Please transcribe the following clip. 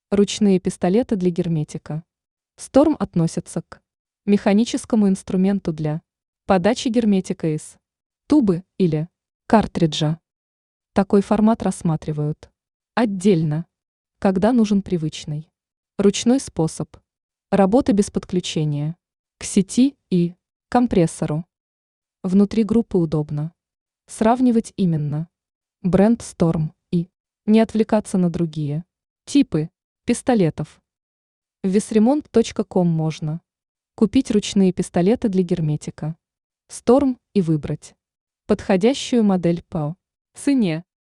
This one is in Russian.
Ручные пистолеты для герметика. Storm относятся к механическому инструменту для подачи герметика из тубы или картриджа. Такой формат рассматривают отдельно, когда нужен привычный ручной способ работы без подключения к сети и компрессору. Внутри группы удобно сравнивать именно бренд Storm и не отвлекаться на другие типы пистолетов. В весремонт.ком можно купить ручные пистолеты для герметика Storm и выбрать подходящую модель по цене.